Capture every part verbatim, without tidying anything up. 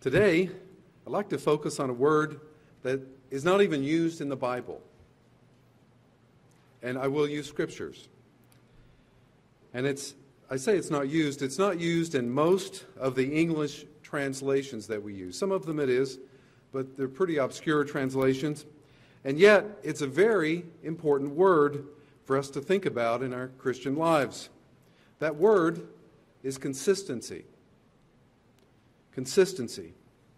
Today, I'd like to focus on a word that is not even used in the Bible. And I will use scriptures. And it's, I say it's not used, it's not used in most of the English translations that we use. Some of them it is, but they're pretty obscure translations. And yet, it's a very important word for us to think about in our Christian lives. That word is consistency. Consistency.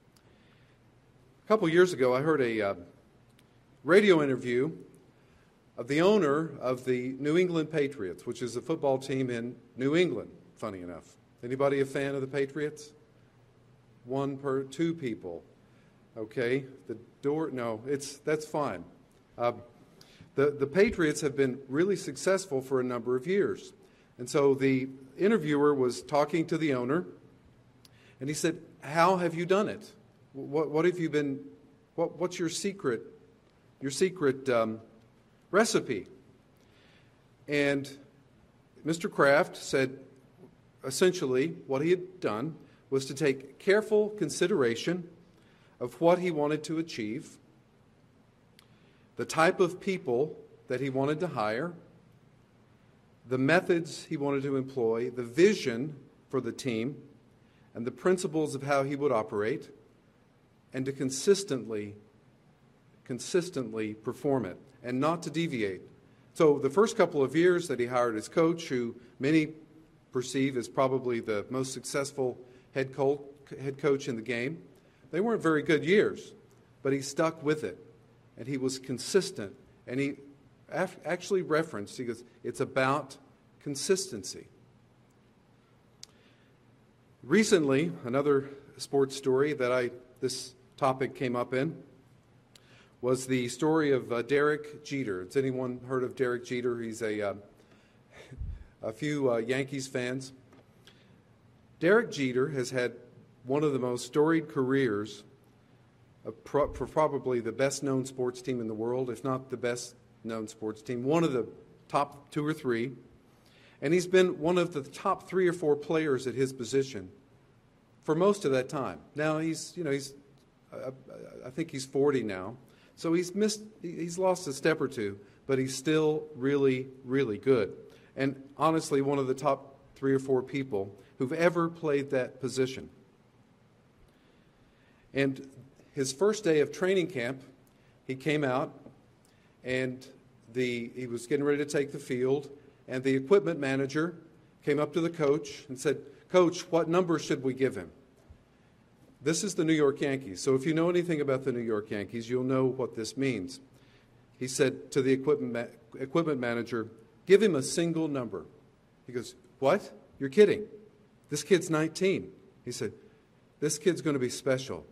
A couple years ago, I heard a uh, radio interview of the owner of the New England Patriots, which is a football team in New England, funny enough. Anybody a fan of the Patriots? One per two people. Okay, the door, no, it's that's fine. Uh, the, the Patriots have been really successful for a number of years. And so the interviewer was talking to the owner, and he said, how have you done it? What, what have you been, what, what's your secret, your secret um, recipe? And Mister Kraft said, essentially, what he had done was to take careful consideration of what he wanted to achieve, the type of people that he wanted to hire, the methods he wanted to employ, the vision for the team, and the principles of how he would operate, and to consistently, consistently perform it, and not to deviate. So the first couple of years that he hired his coach, who many perceive as probably the most successful head coach, head coach in the game, they weren't very good years, but he stuck with it, and he was consistent, and he actually referenced, he goes, it's about consistency. Recently, another sports story that I this topic came up in was the story of uh, Derek Jeter. Has anyone heard of Derek Jeter? He's a uh, a few uh, Yankees fans. Derek Jeter has had one of the most storied careers of pro- for probably the best-known sports team in the world, if not the best-known sports team, one of the top two or three. And he's been one of the top three or four players at his position for most of that time. Now he's, you know, he's, uh, I think he's forty now, so he's missed, he's lost a step or two, but he's still really, really good. And honestly, one of the top three or four people who've ever played that position. And his first day of training camp, he came out, and the he was getting ready to take the field, and the equipment manager came up to the coach and said, Coach, what number should we give him? This is the New York Yankees, so if you know anything about the New York Yankees, you'll know what this means. He said to the equipment ma- equipment manager, give him a single number. He goes, what? You're kidding. This kid's nineteen. He said, this kid's going to be special.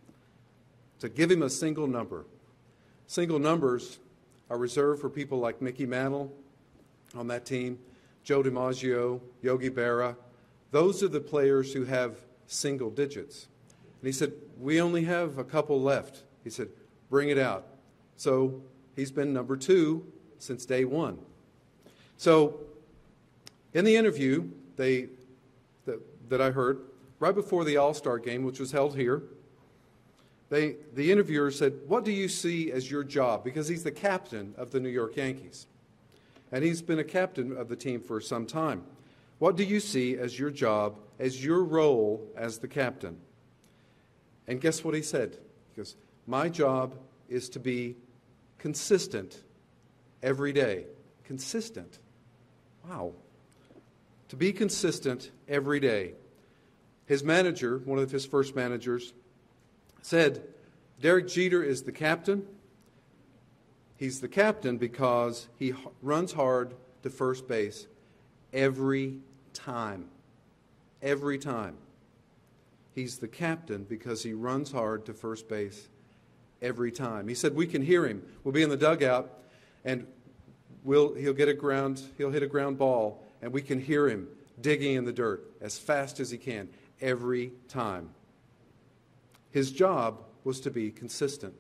So give him a single number. Single numbers are reserved for people like Mickey Mantle on that team, Joe DiMaggio, Yogi Berra. Those are the players who have single digits. And he said, we only have a couple left. He said, bring it out. So he's been number two since day one. So in the interview they that, that I heard, right before the All-Star game, which was held here, They, the interviewer said, what do you see as your job? Because he's the captain of the New York Yankees. And he's been a captain of the team for some time. What do you see as your job, as your role as the captain? And guess what he said? He goes, my job is to be consistent every day. Consistent. Wow. To be consistent every day. His manager, one of his first managers, said, Derek Jeter is the captain. He's the captain because he h- runs hard to first base every time. Every time. He's the captain because he runs hard to first base every time. He said, we can hear him. We'll be in the dugout, and we'll, he'll get a ground, he'll hit a ground ball, and we can hear him digging in the dirt as fast as he can every time. His job was to be consistent.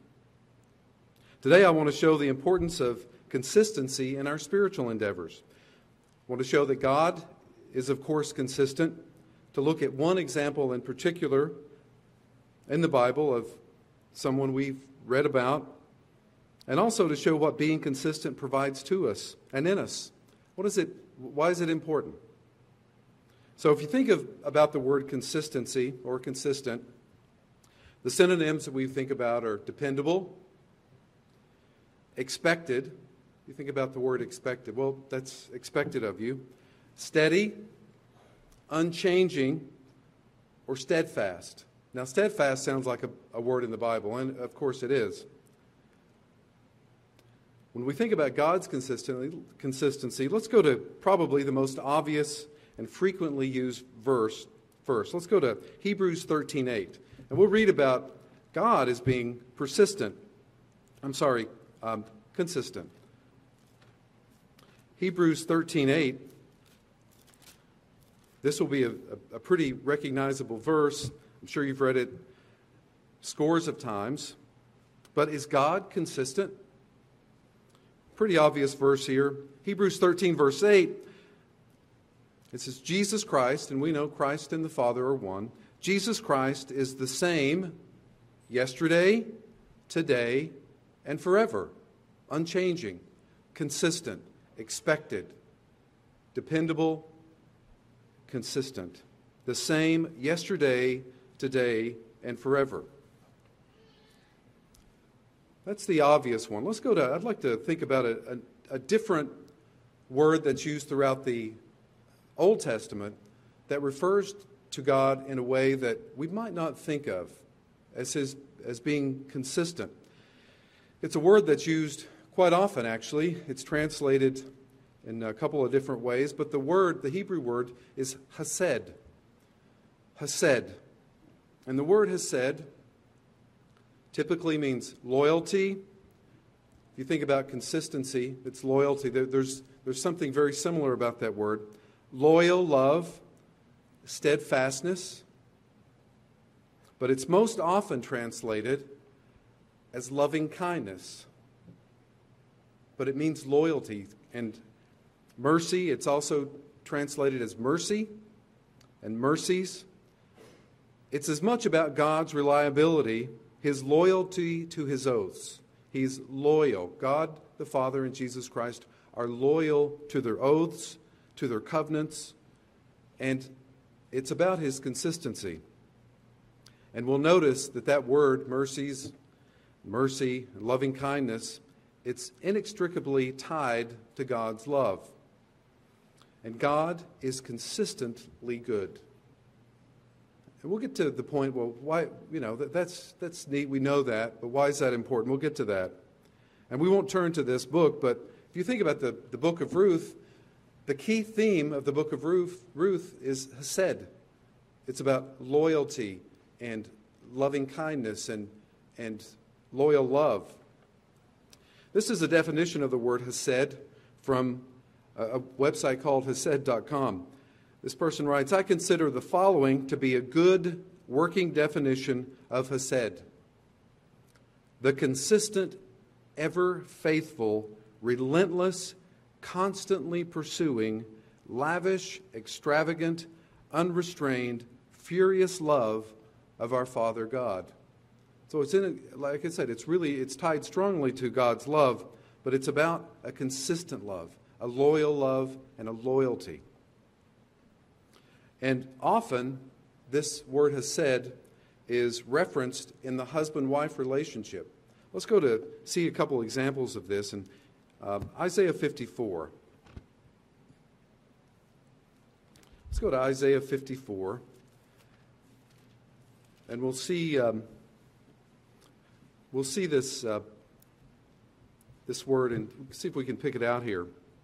Today I want to show the importance of consistency in our spiritual endeavors. I want to show that God is, of course, consistent. To look at one example in particular, in the Bible of someone we've read about, and also to show what being consistent provides to us and in us. What is it? Why is it important? So if you think of about the word consistency or consistent, the synonyms that we think about are dependable, expected. You think about the word expected. Well, that's expected of you. Steady, unchanging, or steadfast. Now, steadfast sounds like a, a word in the Bible, and of course it is. When we think about God's consistency, let's go to probably the most obvious and frequently used verse first. Let's go to Hebrews thirteen eight. And we'll read about God as being persistent. I'm sorry, um, consistent. Hebrews thirteen eight. This will be a, a pretty recognizable verse. I'm sure you've read it scores of times. But is God consistent? Pretty obvious verse here. Hebrews thirteen, verse eight. It says, Jesus Christ, and we know Christ and the Father are one. Jesus Christ is the same yesterday, today, and forever. Unchanging, consistent, expected, dependable, consistent. The same yesterday, today, and forever. That's the obvious one. Let's go to, I'd like to think about a, a, a different word that's used throughout the Old Testament that refers to God in a way that we might not think of as his, as being consistent. It's a word that's used quite often, actually. It's translated in a couple of different ways, but the word, the Hebrew word, is hesed. Hesed. And the word hesed typically means loyalty. If you think about consistency, it's loyalty. There, there's, there's something very similar about that word. Loyal love, steadfastness. But it's most often translated as loving kindness. But it means loyalty. And mercy, it's also translated as mercy and mercies. It's as much about God's reliability, his loyalty to his oaths. He's loyal. God the Father and Jesus Christ are loyal to their oaths, to their covenants, and it's about his consistency. And we'll notice that that word, mercies, mercy, and loving kindness, it's inextricably tied to God's love. And God is consistently good. And we'll get to the point, well, why, you know, that, that's, that's neat, we know that, but why is that important? We'll get to that. And we won't turn to this book, but if you think about the, the book of Ruth, the key theme of the book of Ruth, Ruth is hesed. It's about loyalty and loving kindness and, and loyal love. This is a definition of the word hesed from a, a website called hesed dot com. This person writes, I consider the following to be a good working definition of hesed. The consistent, ever faithful, relentless, constantly pursuing, lavish, extravagant, unrestrained, furious love of our Father God. So it's in, like I said, it's really, it's tied strongly to God's love, but it's about a consistent love, a loyal love, and a loyalty. And often, this word hesed is referenced in the husband-wife relationship. Let's go to see a couple examples of this in uh, Isaiah fifty-four. Let's go to Isaiah fifty-four, and we'll see um, we'll see this uh, this word and see if we can pick it out here.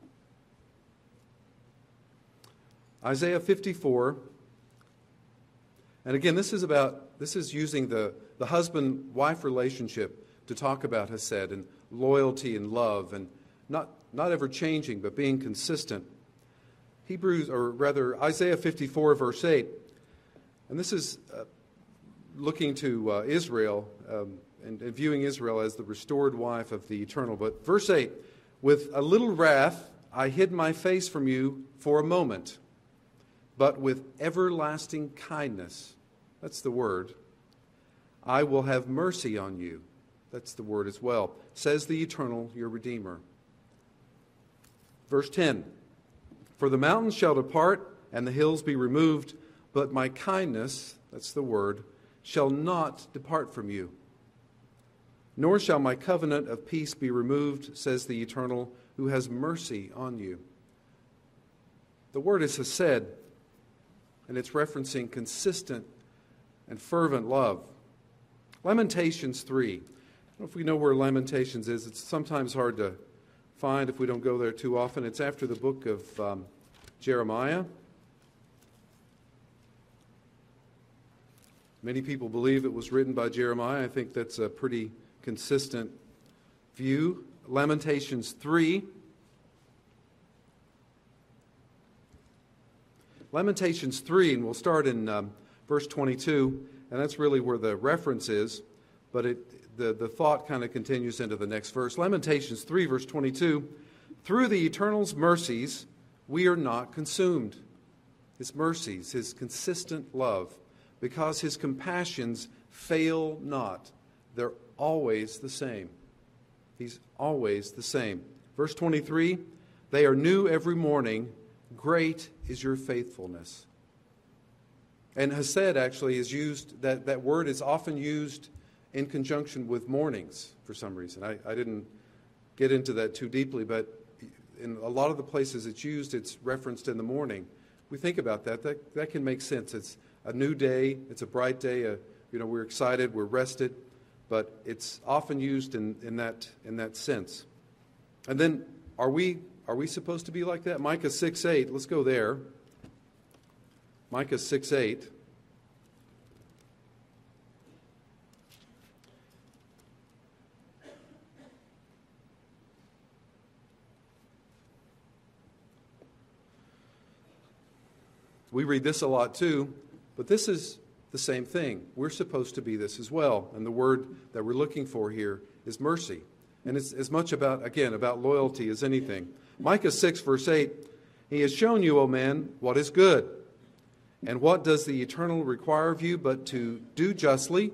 Isaiah fifty-four, and again, this is about this is using the the husband-wife relationship to talk about hesed and loyalty and love and not not ever changing but being consistent. Hebrews, or rather Isaiah fifty-four, verse eight, and this is uh, looking to uh, Israel um, and, and viewing Israel as the restored wife of the eternal. But verse eight, with a little wrath I hid my face from you for a moment, but with everlasting kindness, that's the word, I will have mercy on you. That's the word as well. Says the Eternal, your Redeemer. Verse ten. For the mountains shall depart, and the hills be removed, but my kindness, that's the word, shall not depart from you. Nor shall my covenant of peace be removed, says the Eternal, who has mercy on you. The word is hesed, and it's referencing consistent and fervent love. Lamentations three. I don't know if we know where Lamentations is. It's sometimes hard to find if we don't go there too often. It's after the book of um, Jeremiah. Many people believe it was written by Jeremiah. I think that's a pretty consistent view. Lamentations three. Lamentations three, and we'll start in um, verse twenty-two, and that's really where the reference is, but it, the, the thought kind of continues into the next verse. Lamentations three, verse twenty-two, through the Eternal's mercies we are not consumed. His mercies, his consistent love, because his compassions fail not. They're always the same. He's always the same. Verse twenty-three, they are new every morning. Great is your faithfulness. And hesed actually is used, that, that word is often used in conjunction with mornings for some reason. I, I didn't get into that too deeply, but in a lot of the places it's used, it's referenced in the morning. We think about that, that, that can make sense. It's a new day, it's a bright day, a, you know, we're excited, we're rested, but it's often used in, in that in that sense. And then are we are we supposed to be like that? Micah six eight, let's go there. Micah six eight. We read this a lot too, but this is the same thing. We're supposed to be this as well. And the word that we're looking for here is mercy. And it's as much about, again, about loyalty as anything. Micah six, verse eight, he has shown you, O man, what is good. And what does the Eternal require of you but to do justly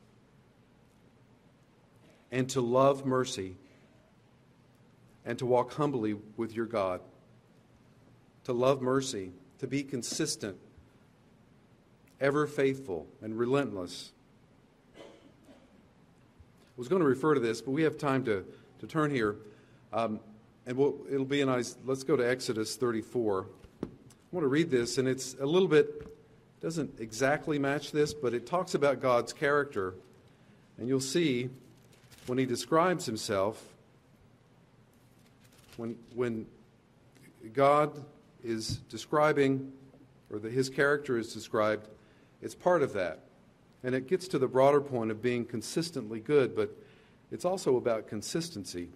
and to love mercy and to walk humbly with your God. To love mercy, to be consistent, ever faithful and relentless. I was going to refer to this, but we have time to, to turn here. Um, and we'll, it'll be in, let's go to Exodus thirty-four. I want to read this, and it's a little bit, doesn't exactly match this, but it talks about God's character. And you'll see when he describes himself, when, when God is describing, or the, his character is described, it's part of that. And it gets to the broader point of being consistently good, but it's also about consistency.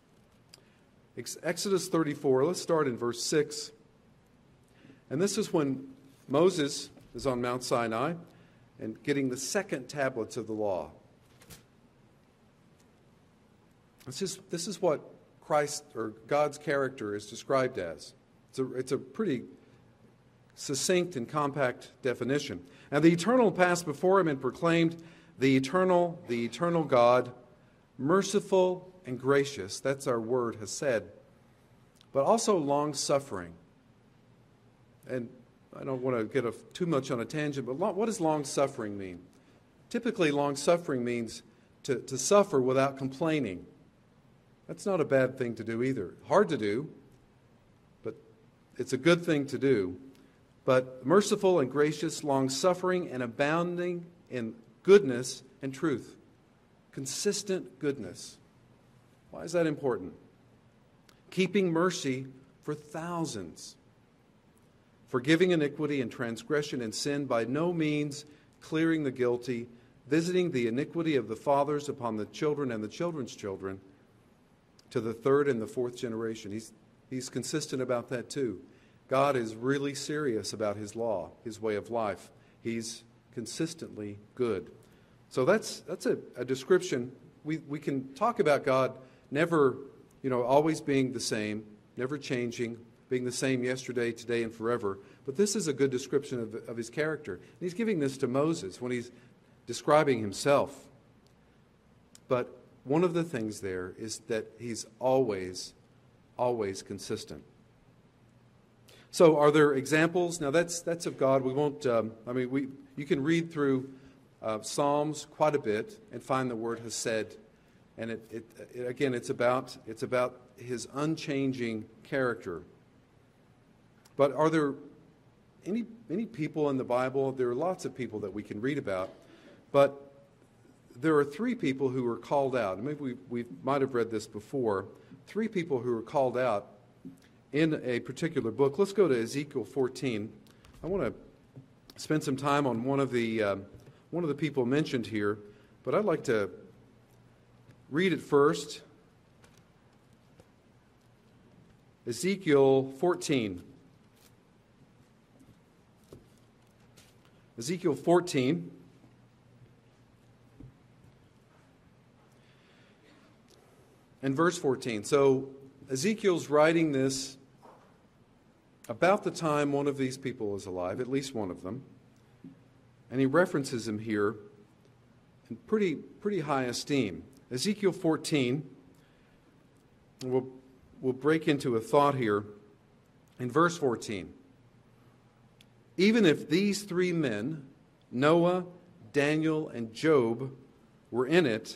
Exodus thirty-four, let's start in verse six. And this is when Moses is on Mount Sinai and getting the second tablets of the law. This is, this is what Christ, or God's character, is described as. It's a, it's a pretty succinct and compact definition. And the Eternal passed before him and proclaimed, the Eternal, the Eternal God, merciful and gracious. That's our word, hesed. But also long-suffering. And I don't want to get a, too much on a tangent, but long, what does long-suffering mean? Typically, long-suffering means to, to suffer without complaining. That's not a bad thing to do either. Hard to do, but it's a good thing to do. But merciful and gracious, long-suffering and abounding in goodness and truth. Consistent goodness. Why is that important? Keeping mercy for thousands. Forgiving iniquity and transgression and sin, by no means clearing the guilty, visiting the iniquity of the fathers upon the children and the children's children, to the third and the fourth generation. He's, he's consistent about that too. God is really serious about his law, his way of life. He's consistently good. So that's that's a, a description. We we can talk about God never, you know, always being the same, never changing, being the same yesterday, today, and forever. But this is a good description of, of his character. And he's giving this to Moses when he's describing himself. But one of the things there is that he's always, always consistent. So are there examples? Now that's that's of God. We won't, um, I mean, we you can read through uh, Psalms quite a bit and find the word Hesed. And it, it, it again, it's about it's about his unchanging character. But are there any any people in the Bible? There are lots of people that we can read about, but there are three people who were called out. Maybe we we might have read this before. Three people who were called out in a particular book. Let's go to Ezekiel fourteen. I want to spend some time on one of the um, one of the people mentioned here, but I'd like to read it first. Ezekiel fourteen. Ezekiel fourteen. And verse fourteen. So Ezekiel's writing this about the time one of these people was alive, at least one of them. And he references him here in pretty, pretty high esteem. Ezekiel fourteen, we'll, we'll break into a thought here. In verse fourteen, even if these three men, Noah, Daniel, and Job, were in it.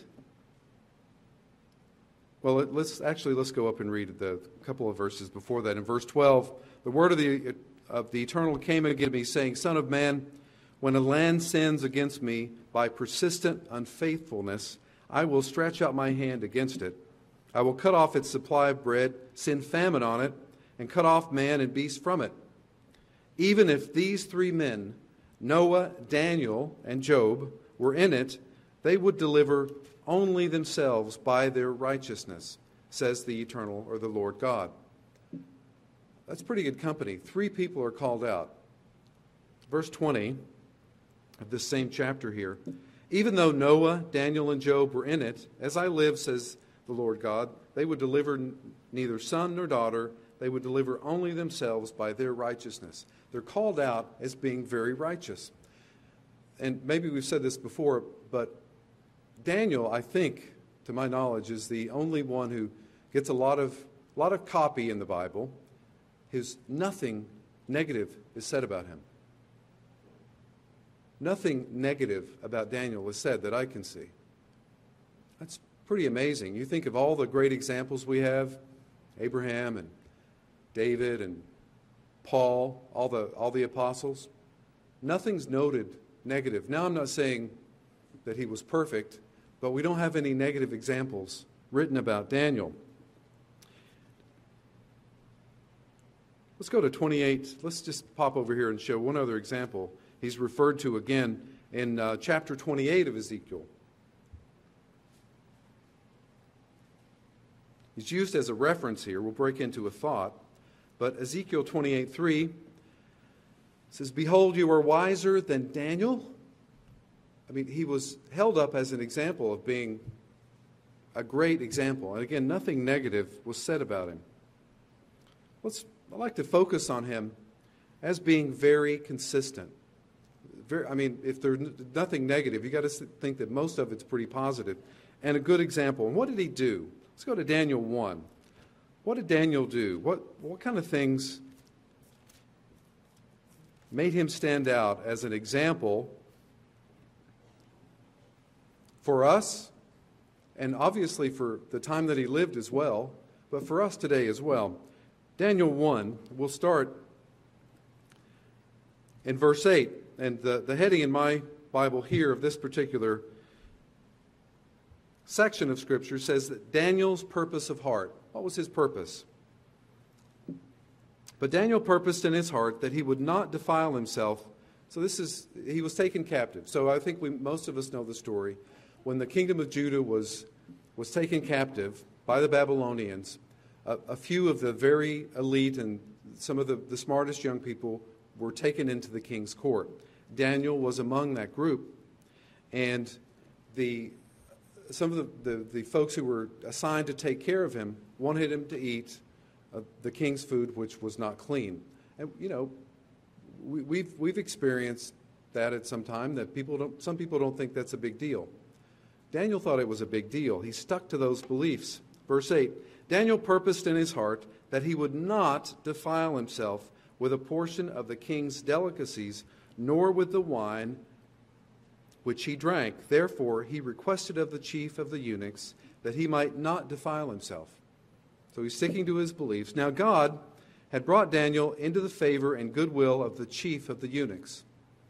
Well, let's actually let's go up and read the couple of verses before that. In verse twelve, the word of the of the Eternal came again to me, saying, "Son of man, when a land sins against me by persistent unfaithfulness, I will stretch out my hand against it. I will cut off its supply of bread, send famine on it, and cut off man and beast from it. Even if these three men, Noah, Daniel, and Job, were in it, they would deliver only themselves by their righteousness, says the Eternal, or the Lord God." That's pretty good company. Three people are called out. Verse twenty of this same chapter here. Even though Noah, Daniel, and Job were in it, as I live, says the Lord God, they would deliver neither son nor daughter. They would deliver only themselves by their righteousness. They're called out as being very righteous. And maybe we've said this before, but Daniel, I think, to my knowledge, is the only one who gets a lot of lot of copy in the Bible. His nothing negative is said about him. Nothing negative about Daniel is said that I can see. That's pretty amazing. You think of all the great examples we have, Abraham and David and Paul, all the all the apostles. Nothing's noted negative. Now, I'm not saying that he was perfect, but we don't have any negative examples written about Daniel. Let's go to twenty-eight. Let's just pop over here and show one other example. He's referred to again in uh, chapter twenty-eight of Ezekiel. He's used as a reference here. We'll break into a thought. But Ezekiel twenty-eight three says, "Behold, you are wiser than Daniel." I mean, he was held up as an example of being a great example. And again, nothing negative was said about him. Let's, I'd like to focus on him as being very consistent. Very, I mean, if there's nothing negative, you've got to think that most of it's pretty positive. And a good example. And what did he do? Let's go to Daniel one. What did Daniel do? What, what kind of things made him stand out as an example for us, and obviously for the time that he lived as well, but for us today as well? Daniel one, we'll start in verse eight. And the, the heading in my Bible here of this particular section of Scripture says that Daniel's purpose of heart. What was his purpose? But Daniel purposed in his heart that he would not defile himself. So this is, he was taken captive. So I think we, most of us know the story. When the kingdom of Judah was, was taken captive by the Babylonians, a, a few of the very elite and some of the, the smartest young people were taken into the king's court. Daniel was among that group. And the some of the, the, the folks who were assigned to take care of him wanted him to eat uh, the king's food, which was not clean. And, you know, we, we've, we've experienced that at some time, that people don't, some people don't think that's a big deal. Daniel thought it was a big deal. He stuck to those beliefs. Verse eight, Daniel purposed in his heart that he would not defile himself with a portion of the king's delicacies, nor with the wine which he drank. Therefore he requested of the chief of the eunuchs that he might not defile himself. So he's sticking to his beliefs. Now God had brought Daniel into the favor and goodwill of the chief of the eunuchs.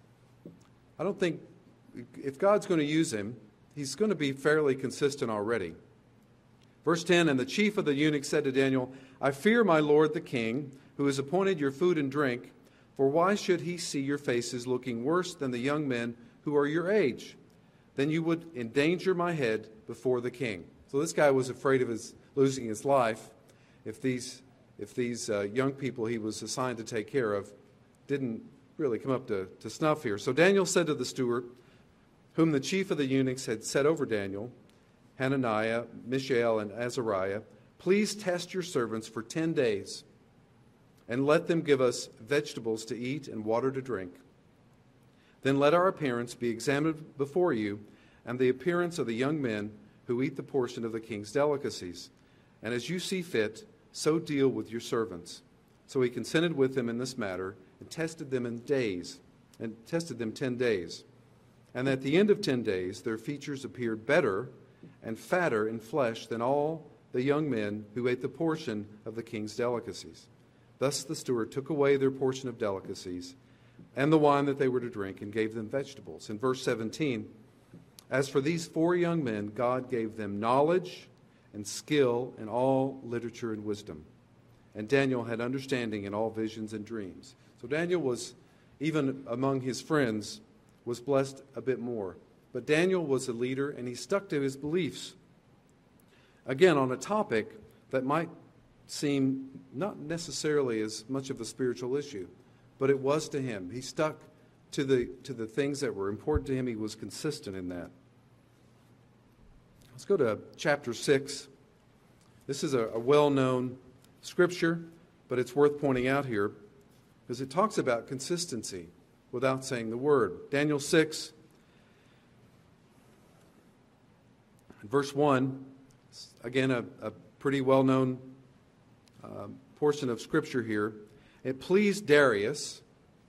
I don't think, if God's going to use him, he's going to be fairly consistent already. Verse ten, and the chief of the eunuchs said to Daniel, I fear my lord the king, who has appointed your food and drink, for why should he see your faces looking worse than the young men who are your age? Then you would endanger my head before the king. So this guy was afraid of his losing his life if these if these uh, young people he was assigned to take care of didn't really come up to, to snuff here. So Daniel said to the steward, whom the chief of the eunuchs had set over Daniel, Hananiah, Mishael, and Azariah, please test your servants for ten days, and let them give us vegetables to eat and water to drink. Then let our appearance be examined before you, and the appearance of the young men who eat the portion of the king's delicacies. And as you see fit, so deal with your servants. So he consented with them in this matter, and tested them in days, and tested them ten days. And at the end of ten days, their features appeared better and fatter in flesh than all the young men who ate the portion of the king's delicacies. Thus the steward took away their portion of delicacies and the wine that they were to drink, and gave them vegetables. In verse seventeen, as for these four young men, God gave them knowledge and skill in all literature and wisdom. And Daniel had understanding in all visions and dreams. So Daniel was, even among his friends, was blessed a bit more. But Daniel was a leader, and he stuck to his beliefs. Again, on a topic that might seem not necessarily as much of a spiritual issue, but it was to him. He stuck to the to the things that were important to him. He was consistent in that. Let's go to chapter six. This is a, a well-known scripture, but it's worth pointing out here because it talks about consistency without saying the word. Daniel six, verse one, again, a, a pretty well-known uh, portion of scripture here. It pleased Darius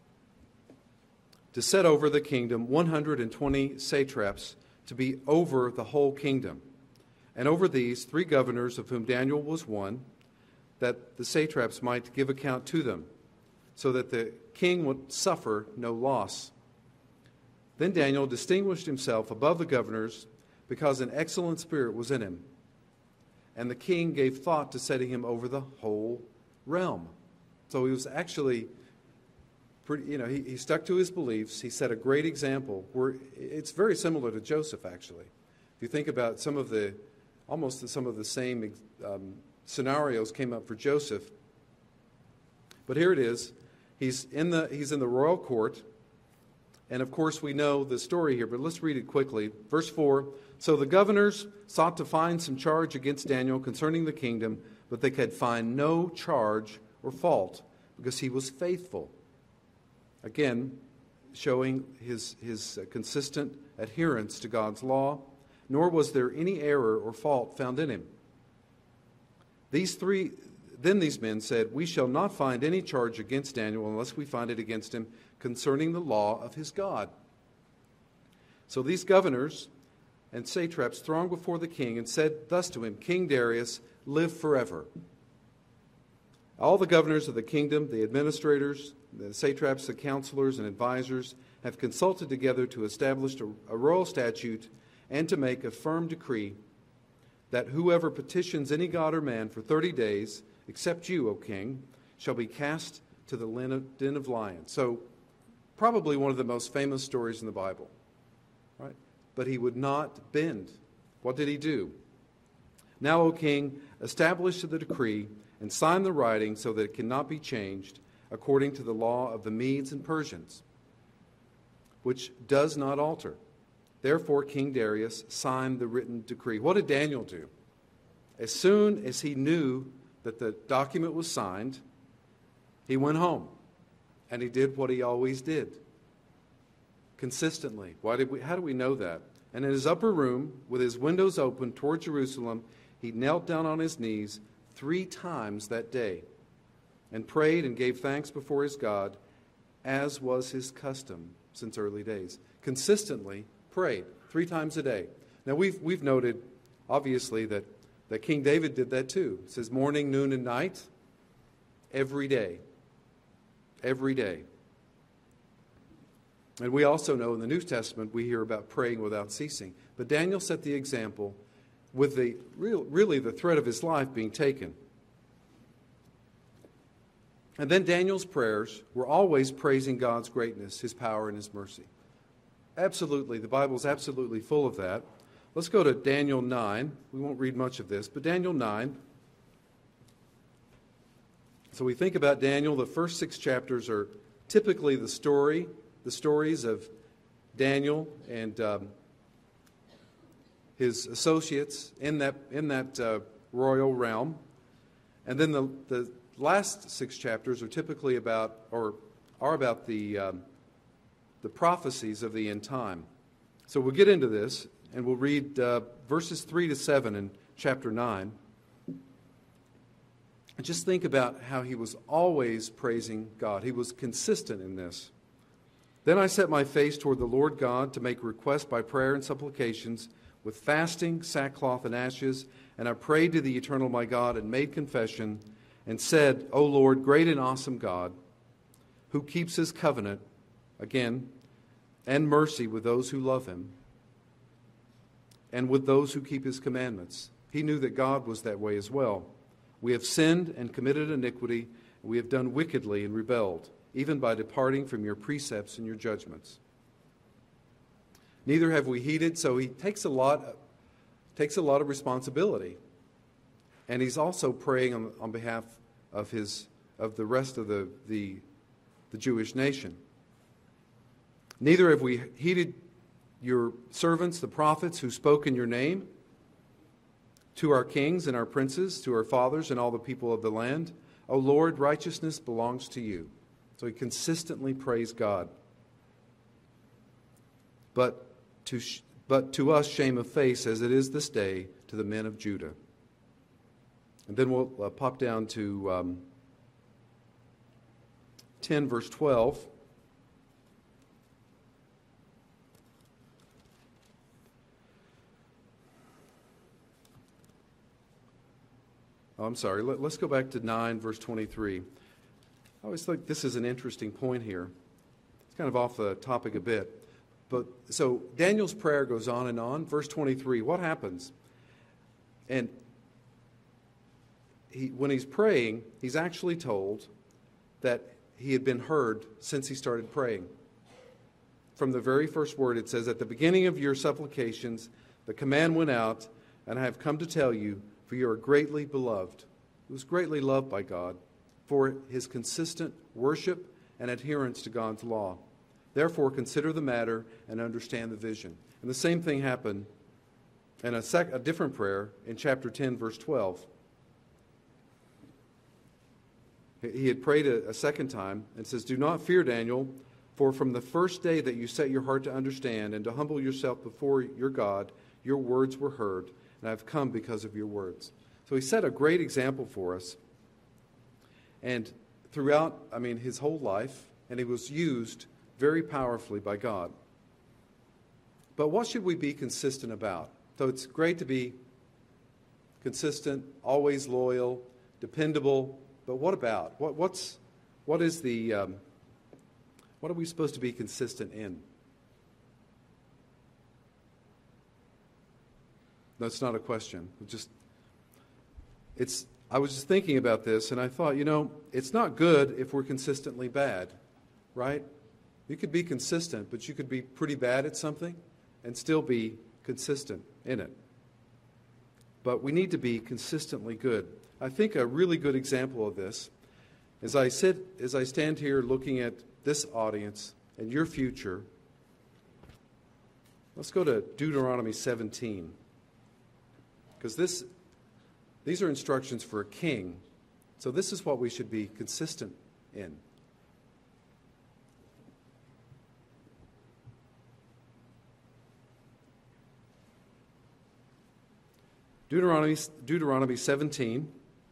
to set over the kingdom one hundred twenty satraps to be over the whole kingdom, and over these three governors, of whom Daniel was one, that the satraps might give account to them, so that the king would suffer no loss. Then Daniel distinguished himself above the governors because an excellent spirit was in him, and the king gave thought to setting him over the whole realm. So he was actually, pretty, you know, he, he stuck to his beliefs. He set a great example. Where it's very similar to Joseph, actually. If you think about some of the, almost some of the same um, scenarios came up for Joseph. But here it is. He's in the he's in the royal court, and of course we know the story here. But let's read it quickly. Verse four. So the governors sought to find some charge against Daniel concerning the kingdom, but they could find no charge or fault, because he was faithful. Again, showing his, his uh, consistent adherence to God's law, nor was there any error or fault found in him. These three, then these men said, we shall not find any charge against Daniel unless we find it against him concerning the law of his God. So these governors and satraps thronged before the king and said thus to him, King Darius, live forever. All the governors of the kingdom, the administrators, the satraps, the counselors, and advisors have consulted together to establish a, a royal statute and to make a firm decree that whoever petitions any god or man for thirty days, except you, O king, shall be cast to the den of lions. So probably one of the most famous stories in the Bible, right? But he would not bend. What did he do? Now, O king, establish the decree and sign the writing so that it cannot be changed according to the law of the Medes and Persians, which does not alter. Therefore, King Darius signed the written decree. What did Daniel do? As soon as he knew that the document was signed, he went home and he did what he always did. consistently. Why did we, how do we know that? And in his upper room, with his windows open toward Jerusalem, he knelt down on his knees three times that day and prayed and gave thanks before his God, as was his custom since early days. Consistently prayed three times a day. Now, we've, we've noted, obviously, that, that King David did that too. It says morning, noon, and night, every day. Every day. And we also know in the New Testament we hear about praying without ceasing. But Daniel set the example with the real, really the thread of his life being taken. And then Daniel's prayers were always praising God's greatness, his power, and his mercy. Absolutely, the Bible's absolutely full of that. Let's go to Daniel nine. We won't read much of this, but Daniel nine. So we think about Daniel. The first six chapters are typically the story, the stories of Daniel and um, his associates in that in that uh, royal realm, and then the the last six chapters are typically about or are about the um, the prophecies of the end time. So we'll get into this, and we'll read uh, verses three to seven in chapter nine. And just think about how he was always praising God. He was consistent in this. Then I set my face toward the Lord God to make request by prayer and supplications with fasting, sackcloth, and ashes. And I prayed to the eternal my God and made confession and said, O Lord, great and awesome God, who keeps his covenant, again, and mercy with those who love him and with those who keep his commandments. He knew that God was that way as well. We have sinned and committed iniquity, and we have done wickedly and rebelled, even by departing from your precepts and your judgments. Neither have we heeded, so he takes a lot, takes a lot of responsibility. And he's also praying on, on behalf of his of the rest of the, the, the Jewish nation. Neither have we heeded your servants, the prophets, who spoke in your name, to our kings and our princes, to our fathers and all the people of the land. O Lord, righteousness belongs to you. So he consistently praised God. But to, sh- but to us shame of face, as it is this day, to the men of Judah. And then we'll uh, pop down to um, ten, verse twelve. Oh, I'm sorry. Let, let's go back to nine, verse twenty-three. I always think this is an interesting point here. It's kind of off the topic a bit. But so Daniel's prayer goes on and on. Verse twenty-three, what happens? And he, when he's praying, he's actually told that he had been heard since he started praying. From the very first word, it says, at the beginning of your supplications, the command went out, and I have come to tell you, for you are greatly beloved. He was greatly loved by God for his consistent worship and adherence to God's law. Therefore, consider the matter and understand the vision. And the same thing happened in a, sec- a different prayer in chapter ten, verse twelve. He had prayed a, a second time and says, do not fear, Daniel, for from the first day that you set your heart to understand and to humble yourself before your God, your words were heard, and I've come because of your words. So he set a great example for us. And throughout, I mean, his whole life, and he was used very powerfully by God. But what should we be consistent about? So it's great to be consistent, always loyal, dependable, but what about? What, what's, what is the, um, what are we supposed to be consistent in? That's not a question. It just, it's, I was just thinking about this, and I thought, you know, it's not good if we're consistently bad, right? You could be consistent, but you could be pretty bad at something and still be consistent in it. But we need to be consistently good. I think a really good example of this, as I sit, as I stand here looking at this audience and your future, let's go to Deuteronomy seventeen. Because this, these are instructions for a king. So this is what we should be consistent in. Deuteronomy, Deuteronomy seventeen.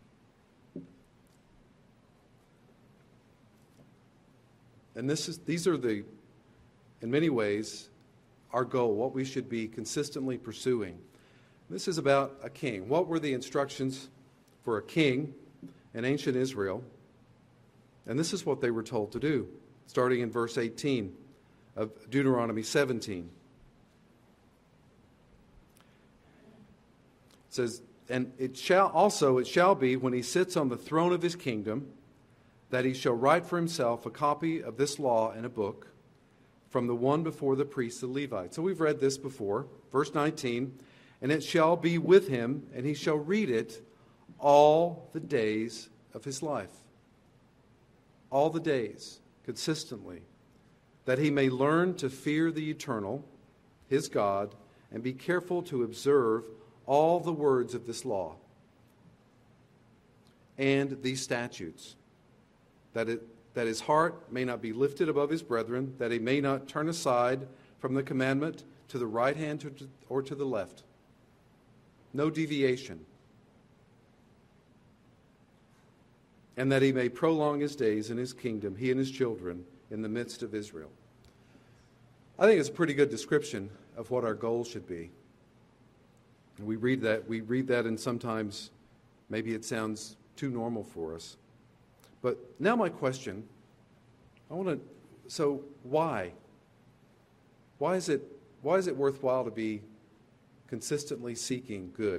And this is, these are the, in many ways, our goal, what we should be consistently pursuing. This is about a king. What were the instructions for a king in ancient Israel? And this is what they were told to do, starting in verse eighteen of Deuteronomy seventeen. It says, and it shall also, it shall be when he sits on the throne of his kingdom, that he shall write for himself a copy of this law in a book from the one before the priests the Levites. So we've read this before. Verse nineteen, and it shall be with him, and he shall read it all the days of his life. All the days, consistently, that he may learn to fear the Eternal, his God, and be careful to observe all the words of this law and these statutes, that it, that his heart may not be lifted above his brethren, that he may not turn aside from the commandment to the right hand or to the left. No deviation. And that he may prolong his days in his kingdom, he and his children, in the midst of Israel. I think it's a pretty good description of what our goal should be. And we read that, we read that, and sometimes maybe it sounds too normal for us. But now my question, I want to, so why? Why is it, why is it worthwhile to be consistently seeking good?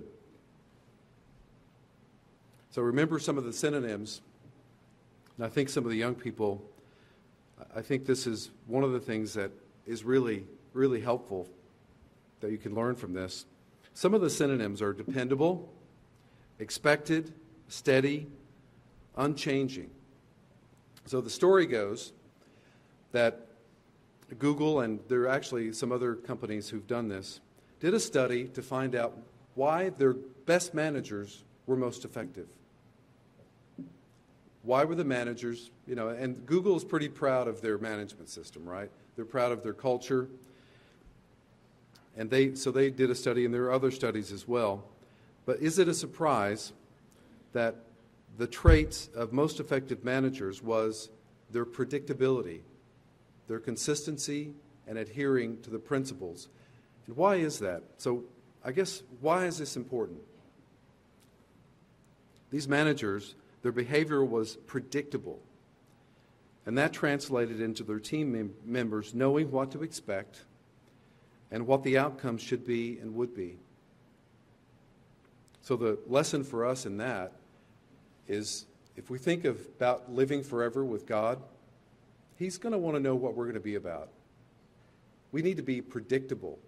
So remember some of the synonyms, and I think some of the young people, I think this is one of the things that is really, really helpful that you can learn from this. Some of the synonyms are dependable, expected, steady, unchanging. So the story goes that Google, and there are actually some other companies who've done this, did a study to find out why their best managers were most effective. Why were the managers, you know, and Google is pretty proud of their management system, right? They're proud of their culture. And they, so they did a study, and there are other studies as well. But is it a surprise that the traits of most effective managers was their predictability, their consistency, and adhering to the principles? And why is that? So I guess, why is this important? These managers, their behavior was predictable. And that translated into their team mem- members knowing what to expect and what the outcome should be and would be. So the lesson for us in that is, if we think of, about living forever with God, He's going to want to know what we're going to be about. We need to be predictable.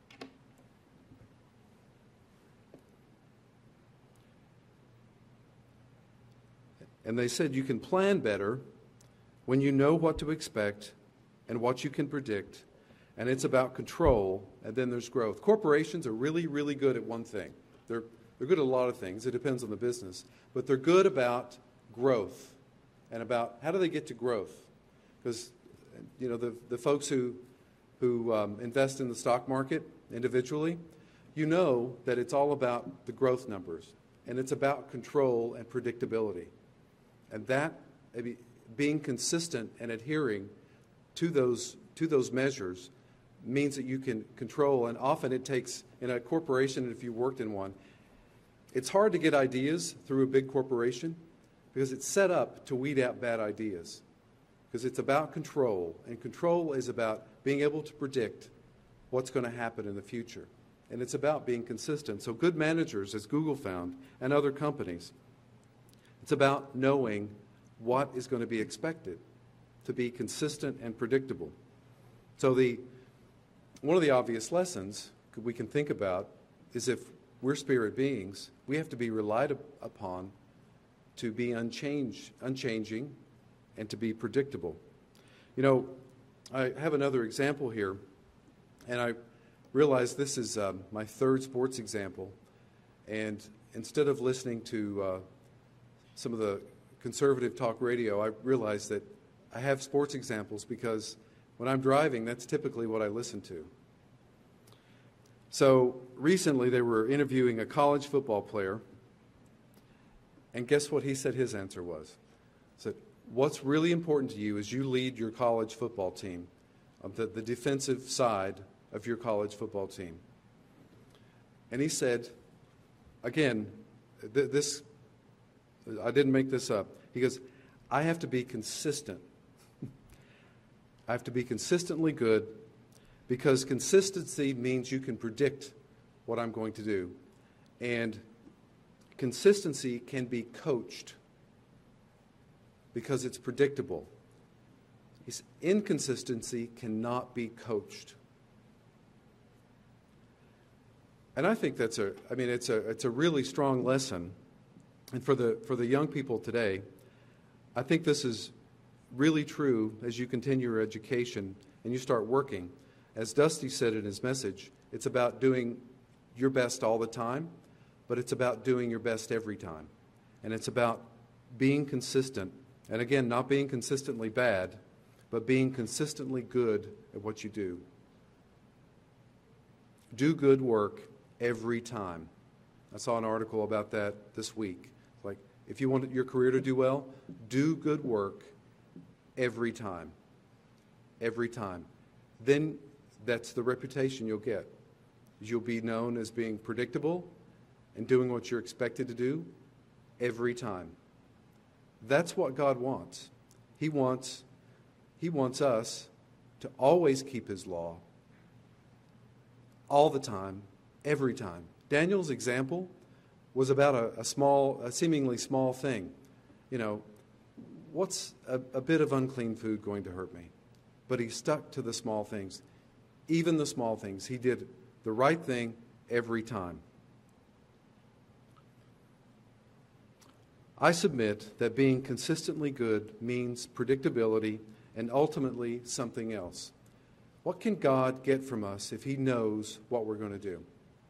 And they said you can plan better when you know what to expect and what you can predict. And it's about control, and then there's growth. Corporations are really, really good at one thing. They're, they're good at a lot of things. It depends on the business. But they're good about growth and about how do they get to growth. Because, you know, the, the folks who, who um, invest in the stock market individually, you know that it's all about the growth numbers. And it's about control and predictability. And that, being consistent and adhering to those, to those measures means that you can control. And often it takes, in a corporation, if you worked in one, it's hard to get ideas through a big corporation because it's set up to weed out bad ideas. Because it's about control, and control is about being able to predict what's going to happen in the future. And it's about being consistent. So good managers, as Google found, and other companies, it's about knowing what is going to be expected, to be consistent and predictable. So the one of the obvious lessons we can think about is if we're spirit beings, we have to be relied upon to be unchanged, unchanging and to be predictable. You know, I have another example here, and I realize this is um, my third sports example, and instead of listening to uh, some of the conservative talk radio, I realize that I have sports examples because when I'm driving, that's typically what I listen to. So recently they were interviewing a college football player, and guess what he said his answer was? He said, what's really important to you as you lead your college football team, of the, the defensive side of your college football team. And he said, again, th- this, I didn't make this up. He goes, I have to be consistent. I have to be consistently good, because consistency means you can predict what I'm going to do. And consistency can be coached because it's predictable. Inconsistency cannot be coached. And I think that's a, I mean, it's a, it's a really strong lesson. And for the, for the young people today, I think this is really true as you continue your education and you start working. As Dusty said in his message, it's about doing your best all the time, but it's about doing your best every time. And it's about being consistent. And again, not being consistently bad, but being consistently good at what you do. Do good work every time. I saw an article about that this week. Like, if you want your career to do well, do good work every time. Every time. Then that's the reputation you'll get. You'll be known as being predictable and doing what you're expected to do every time. That's what God wants. He wants, He wants us to always keep His law, all the time, every time. Daniel's example was about a, a small, a seemingly small thing. You know, what's a, a bit of unclean food going to hurt me? But he stuck to the small things. Even the small things. He did the right thing every time. I submit that being consistently good means predictability and ultimately something else. What can God get from us if He knows what we're going to do?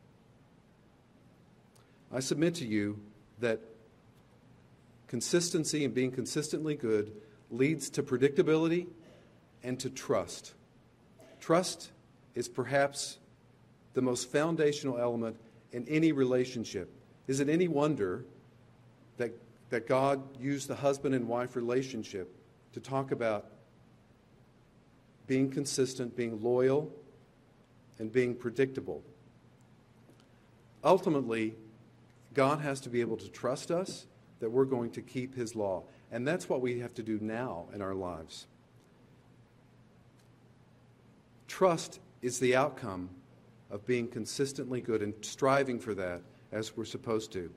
I submit to you that consistency and being consistently good leads to predictability and to trust. Trust is perhaps the most foundational element in any relationship. Is it any wonder that, that God used the husband and wife relationship to talk about being consistent, being loyal, and being predictable? Ultimately, God has to be able to trust us that we're going to keep His law. And that's what we have to do now in our lives. Trust is the outcome of being consistently good and striving for that as we're supposed to.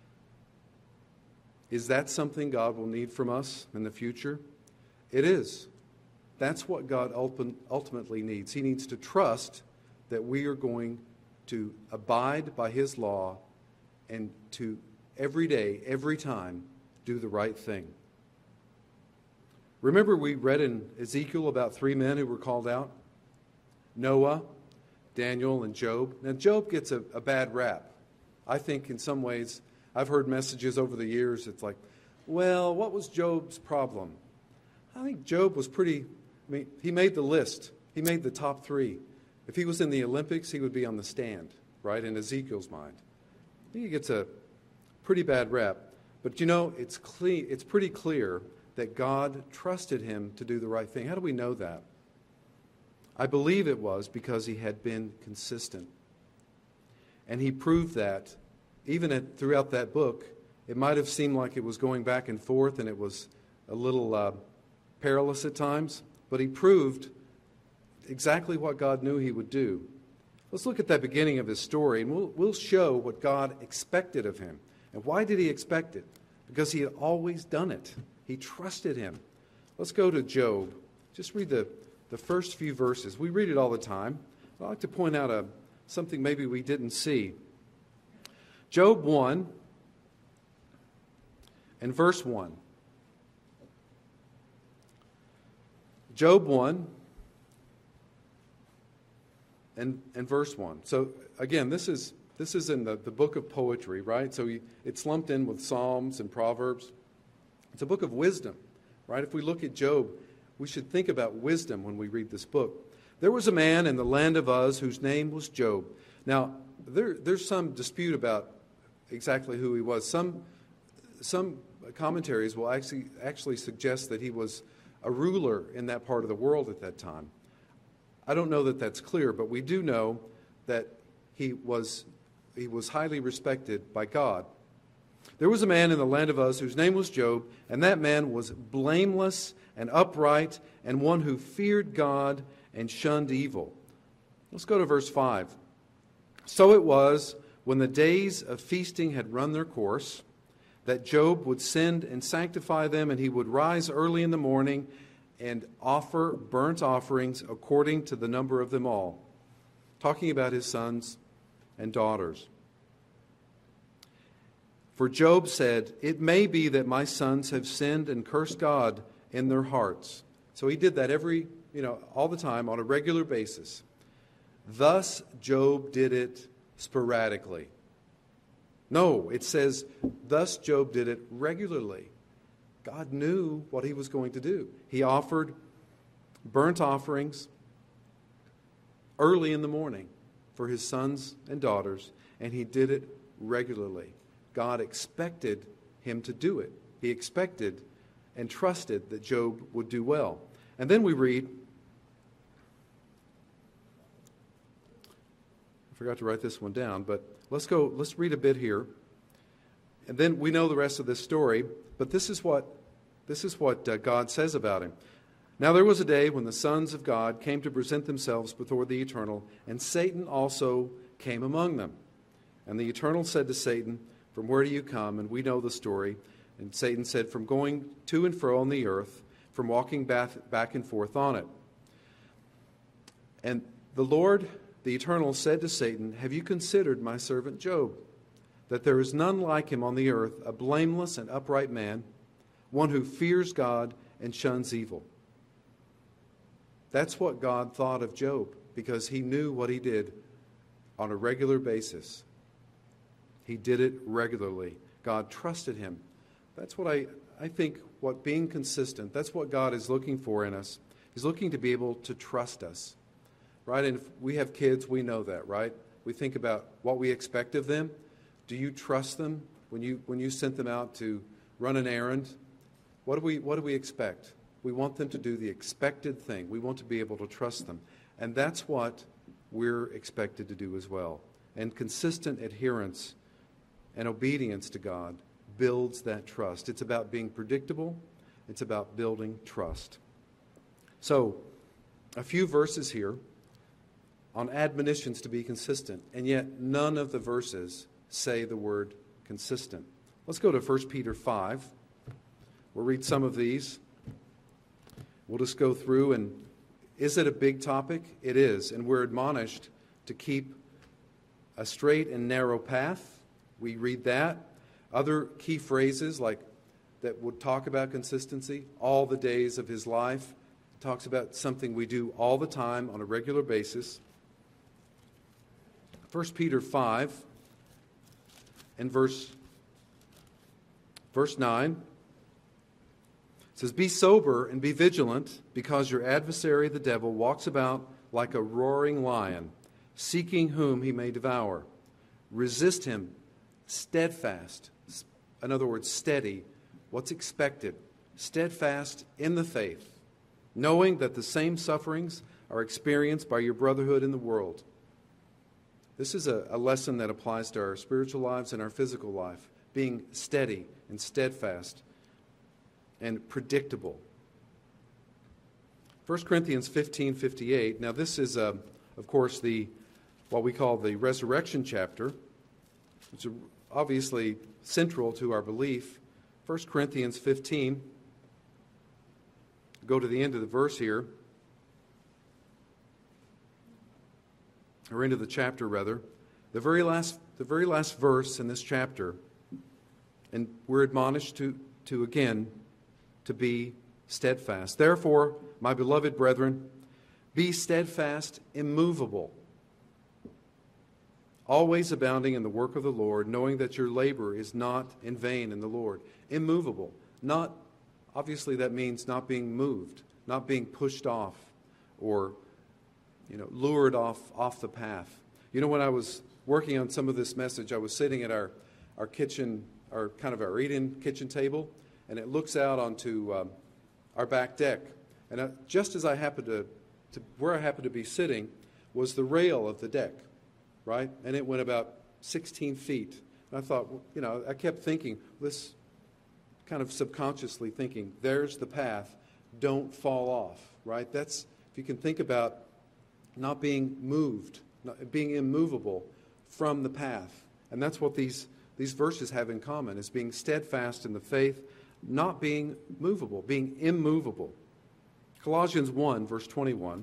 Is that something God will need from us in the future? It is. That's what God ultimately needs. He needs to trust that we are going to abide by His law and to every day, every time, do the right thing. Remember we read in Ezekiel about three men who were called out? Noah, Daniel, and Job. Now, Job gets a, a bad rap. I think in some ways, I've heard messages over the years, it's like, well, what was Job's problem? I think Job was pretty, I mean, he made the list. He made the top three. If he was in the Olympics, he would be on the stand, right, in Ezekiel's mind. He gets a pretty bad rap. But you know, it's clear, it's pretty clear that God trusted him to do the right thing. How do we know that? I believe it was because he had been consistent. And he proved that even at, throughout that book. It might have seemed like it was going back and forth and it was a little uh, perilous at times, but he proved exactly what God knew he would do. Let's look at that beginning of his story, and we'll, we'll show what God expected of him. And why did he expect it? Because he had always done it. He trusted him. Let's go to Job. Just read the, the first few verses. We read it all the time. I'd like to point out a, something maybe we didn't see. Job one and verse one. Job one and, and verse one. So again, this is this is in the, the book of poetry, right? So he, it's lumped in with Psalms and Proverbs. It's a book of wisdom, right? If we look at Job, we should think about wisdom when we read this book. There was a man in the land of Uz whose name was Job. Now, there, there's some dispute about exactly who he was. Some, some commentaries will actually, actually suggest that he was a ruler in that part of the world at that time. I don't know that that's clear, but we do know that he was, he was highly respected by God. There was a man in the land of Uz whose name was Job, and that man was blameless and upright and one who feared God and shunned evil. Let's go to verse five. So it was, when the days of feasting had run their course, that Job would send and sanctify them, and he would rise early in the morning and offer burnt offerings according to the number of them all. Talking about his sons and daughters. For Job said, "It may be that my sons have sinned and cursed God in their hearts." So he did that every, you know, all the time on a regular basis. Thus Job did it sporadically. No, it says, thus Job did it regularly. God knew what he was going to do. He offered burnt offerings early in the morning for his sons and daughters, and he did it regularly. God expected him to do it. He expected and trusted that Job would do well. And then we read, I forgot to write this one down, but let's go, let's read a bit here. And then we know the rest of this story, but this is what, this is what uh, God says about him. Now there was a day when the sons of God came to present themselves before the Eternal, and Satan also came among them. And the Eternal said to Satan, "From where do you come?" And we know the story. And Satan said, "From going to and fro on the earth, from walking back, back and forth on it." And the Lord, the Eternal, said to Satan, "Have you considered my servant Job, that there is none like him on the earth, a blameless and upright man, one who fears God and shuns evil?" That's what God thought of Job, because he knew what he did on a regular basis. He did it regularly. God trusted him. That's what I, I think, what being consistent, that's what God is looking for in us. He's looking to be able to trust us, right? And if we have kids, we know that, right? We think about what we expect of them. Do you trust them when you when you sent them out to run an errand? What do we what do we expect? We want them to do the expected thing. We want to be able to trust them. And that's what we're expected to do as well. And consistent adherence and obedience to God builds that trust. It's about being predictable. It's about building trust. So, a few verses here on admonitions to be consistent, and yet none of the verses say the word consistent. Let's go to First Peter five. We'll read some of these. We'll just go through, and is it a big topic? It is, and we're admonished to keep a straight and narrow path. We read that. Other key phrases like that would talk about consistency, all the days of his life. It talks about something we do all the time on a regular basis. First Peter five and verse, verse nine. It says, "Be sober and be vigilant, because your adversary the devil walks about like a roaring lion, seeking whom he may devour. Resist him, steadfast." In other words, steady. What's expected? Steadfast in the faith, knowing that the same sufferings are experienced by your brotherhood in the world. This is a, a lesson that applies to our spiritual lives and our physical life, being steady and steadfast and predictable. First Corinthians fifteen fifty-eight. Now this is, uh, of course, the what we call the resurrection chapter. It's obviously central to our belief. First Corinthians fifteen. Go to the end of the verse here. Or into the chapter, rather. The very last, the very last verse in this chapter. And we're admonished to, to again, to be steadfast. Therefore, my beloved brethren, be steadfast, immovable, always abounding in the work of the Lord, knowing that your labor is not in vain in the Lord. Immovable. Not, obviously that means not being moved, not being pushed off or, you know, lured off, off the path. You know, when I was working on some of this message, I was sitting at our, our kitchen, our kind of our eat-in kitchen table, and it looks out onto um, our back deck. And I, just as I happened to, to, where I happened to be sitting was the rail of the deck, right? And it went about sixteen feet. And I thought, well, you know, I kept thinking, this kind of subconsciously thinking, there's the path, don't fall off, right? That's, if you can think about not being moved, not, being immovable from the path. And that's what these, these verses have in common, is being steadfast in the faith, not being movable, being immovable. Colossians one, verse twenty-one.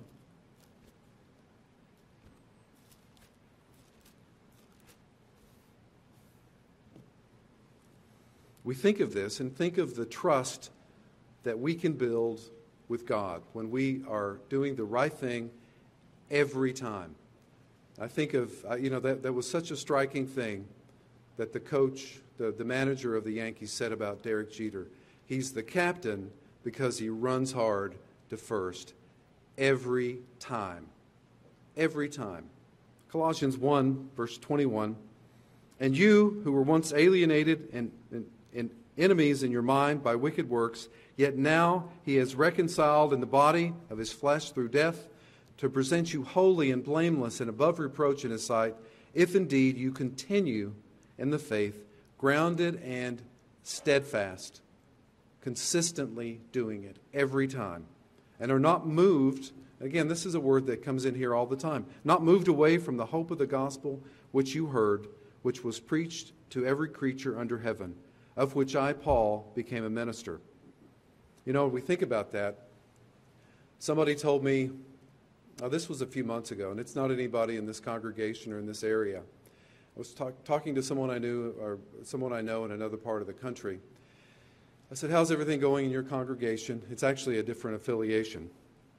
We think of this and think of the trust that we can build with God when we are doing the right thing every time. I think of, you know, that, that was such a striking thing that the coach, the, the manager of the Yankees said about Derek Jeter. He's the captain because he runs hard to first every time. Every time. Colossians one, verse twenty-one. And you who were once alienated and, and, and enemies in your mind by wicked works, yet now he has reconciled in the body of his flesh through death to present you holy and blameless and above reproach in his sight, if indeed you continue in the faith, grounded and steadfast, consistently doing it every time, and are not moved. Again, this is a word that comes in here all the time. Not moved away from the hope of the gospel which you heard, which was preached to every creature under heaven, of which I, Paul, became a minister. You know, when we think about that, somebody told me, oh, this was a few months ago, and it's not anybody in this congregation or in this area. I was talk, talking to someone I knew, or someone I know in another part of the country. I said, how's everything going in your congregation? It's actually a different affiliation.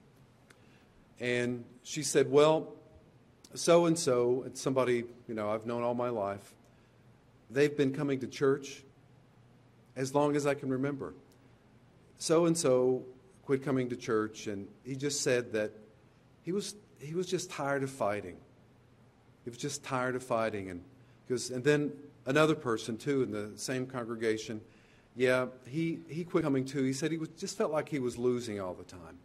And she said, well, so-and-so, it's somebody, you know, I've known all my life. They've been coming to church as long as I can remember. So-and-so quit coming to church, and he just said that he was he was just tired of fighting. He was just tired of fighting. And, because, and then another person, too, in the same congregation, yeah, he, he quit coming, too. He said he was, just felt like he was losing all the time.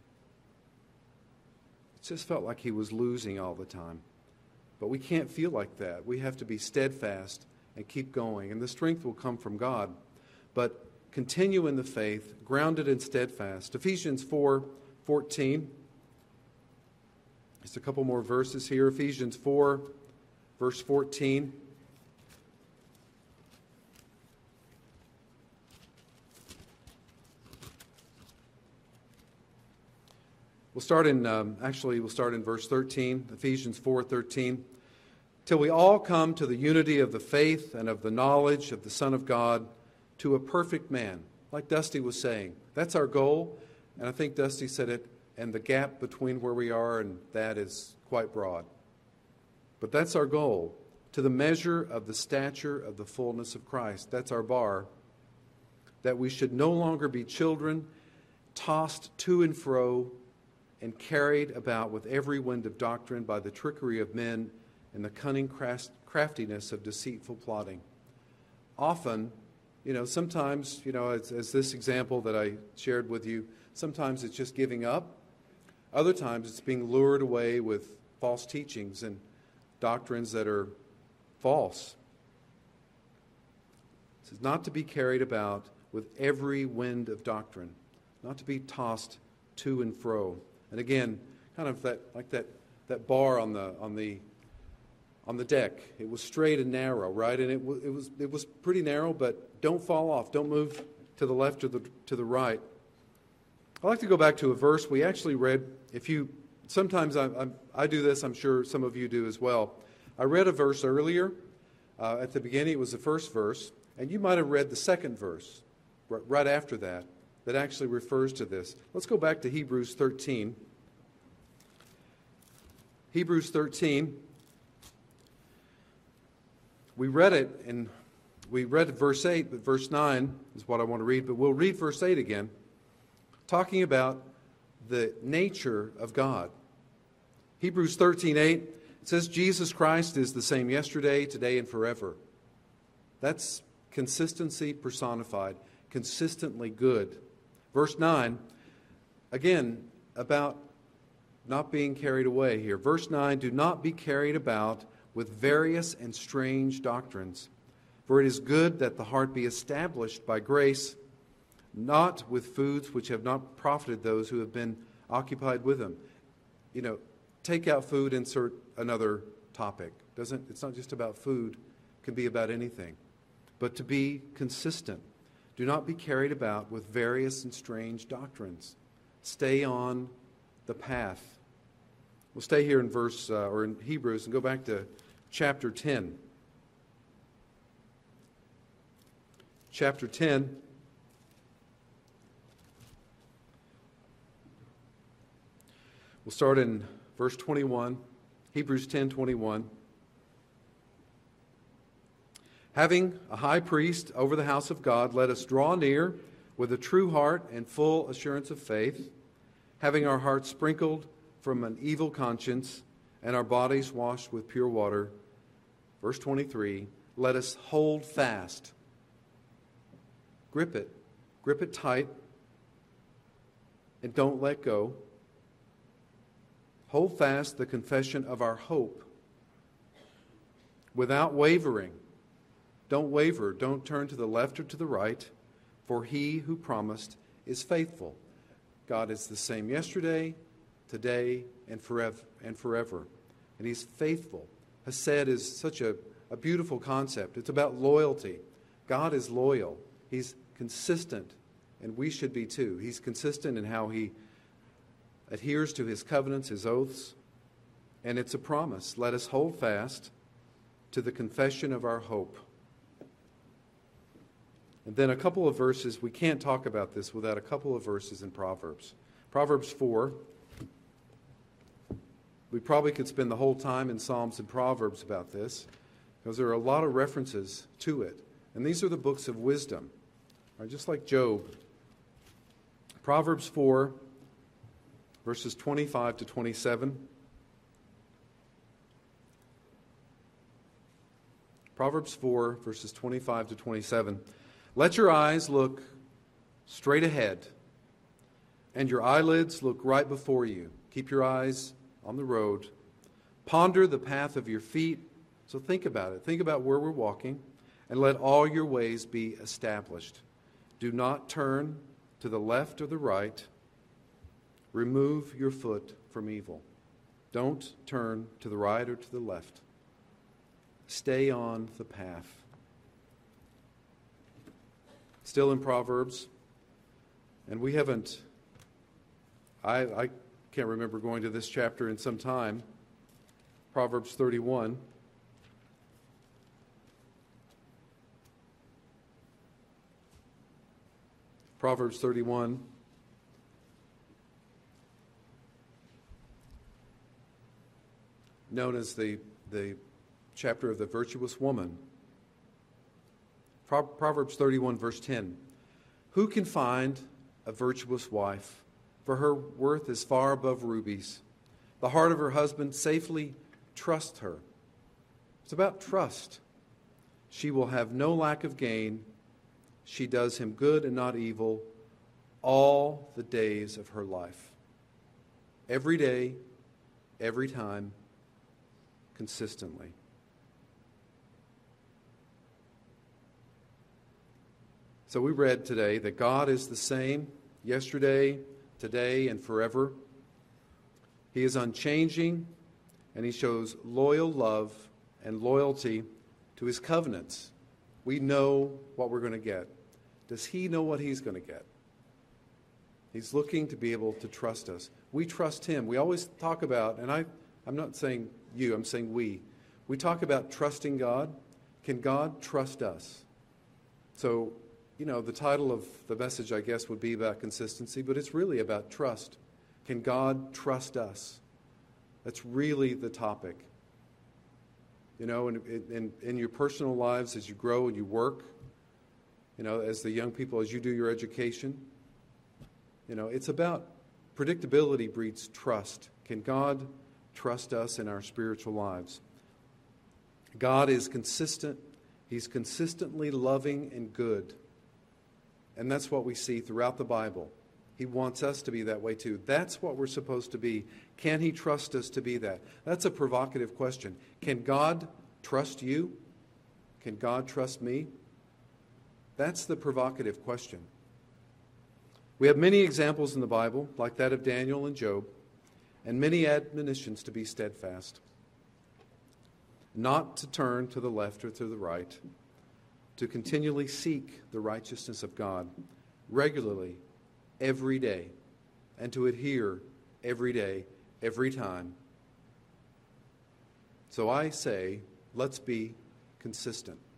It just felt like he was losing all the time. But we can't feel like that. We have to be steadfast and keep going. And the strength will come from God. But continue in the faith, grounded and steadfast. Ephesians four fourteen. Just a couple more verses here. Ephesians four, verse fourteen. We'll start in, um, actually, we'll start in verse thirteen, Ephesians four thirteen. Till we all come to the unity of the faith and of the knowledge of the Son of God, to a perfect man. Like Dusty was saying, that's our goal. And I think Dusty said it, and the gap between where we are and that is quite broad. But that's our goal, to the measure of the stature of the fullness of Christ. That's our bar. That we should no longer be children, tossed to and fro, and carried about with every wind of doctrine by the trickery of men and the cunning craftiness of deceitful plotting. Often, you know, sometimes, you know, as, as this example that I shared with you, sometimes it's just giving up. Other times it's being lured away with false teachings and doctrines that are false. This is not to be carried about with every wind of doctrine, not to be tossed to and fro. And again, kind of that like that that bar on the on the on the deck. It was straight and narrow, right? And it was it was it was pretty narrow, but don't fall off. Don't move to the left or the to the right. I'd like to go back to a verse we actually read. If you sometimes I, I, I do this, I'm sure some of you do as well. I read a verse earlier uh, at the beginning. It was the first verse, and you might have read the second verse right, right after that. That actually refers to this. Let's go back to Hebrews thirteen. Hebrews thirteen. We read it, and we read verse eight, but verse nine is what I want to read. But we'll read verse eight again, talking about the nature of God. Hebrews thirteen eight. It says Jesus Christ is the same yesterday, today, and forever. That's consistency personified, consistently good. Verse nine, again, about not being carried away here. Verse nine, do not be carried about with various and strange doctrines, for it is good that the heart be established by grace, not with foods which have not profited those who have been occupied with them. You know, take out food, insert another topic. Doesn't it's not just about food, it can be about anything. But to be consistent. Do not be carried about with various and strange doctrines. Stay on the path. We'll stay here in verse uh, or in Hebrews and go back to chapter ten. Chapter ten. We'll start in verse twenty-one. Hebrews ten twenty-one. Having a high priest over the house of God, let us draw near with a true heart and full assurance of faith, having our hearts sprinkled from an evil conscience and our bodies washed with pure water. Verse twenty-three, let us hold fast. Grip it. Grip it tight and don't let go. Hold fast the confession of our hope without wavering. Don't waver. Don't turn to the left or to the right, for he who promised is faithful. God is the same yesterday, today, and forever. And forever. And he's faithful. Hesed is such a, a beautiful concept. It's about loyalty. God is loyal. He's consistent, and we should be too. He's consistent in how he adheres to his covenants, his oaths, and it's a promise. Let us hold fast to the confession of our hope. And then a couple of verses, we can't talk about this without a couple of verses in Proverbs. Proverbs four. We probably could spend the whole time in Psalms and Proverbs about this, because there are a lot of references to it. And these are the books of wisdom, right? Just like Job. Proverbs four, verses twenty-five to twenty-seven. Proverbs four, verses twenty-five to twenty-seven. Let your eyes look straight ahead, and your eyelids look right before you. Keep your eyes on the road. Ponder the path of your feet. So think about it. Think about where we're walking, and let all your ways be established. Do not turn to the left or the right. Remove your foot from evil. Don't turn to the right or to the left. Stay on the path. Still in Proverbs, and we haven't, I, I can't remember going to this chapter in some time. Proverbs thirty-one. Proverbs thirty-one. Known as the, the chapter of the virtuous woman. Proverbs thirty-one, verse ten. Who can find a virtuous wife? For her worth is far above rubies. The heart of her husband safely trusts her. It's about trust. She will have no lack of gain. She does him good and not evil all the days of her life. Every day, every time, consistently. So we read today that God is the same yesterday, today, and forever. He is unchanging, and he shows loyal love and loyalty to his covenants. We know what we're going to get. Does he know what he's going to get? He's looking to be able to trust us. We trust him. We always talk about, and I, I'm not saying you, I'm saying we. We talk about trusting God. Can God trust us? So, you know, the title of the message, I guess, would be about consistency, but it's really about trust. Can God trust us? That's really the topic. You know, in, in, in your personal lives, as you grow and you work, you know, as the young people, as you do your education, you know, it's about predictability breeds trust. Can God trust us in our spiritual lives? God is consistent. He's consistently loving and good. And that's what we see throughout the Bible. He wants us to be that way too. That's what we're supposed to be. Can He trust us to be that? That's a provocative question. Can God trust you? Can God trust me? That's the provocative question. We have many examples in the Bible, like that of Daniel and Job, and many admonitions to be steadfast. Not to turn to the left or to the right, to continually seek the righteousness of God regularly, every day, and to adhere every day, every time. So I say, let's be consistent.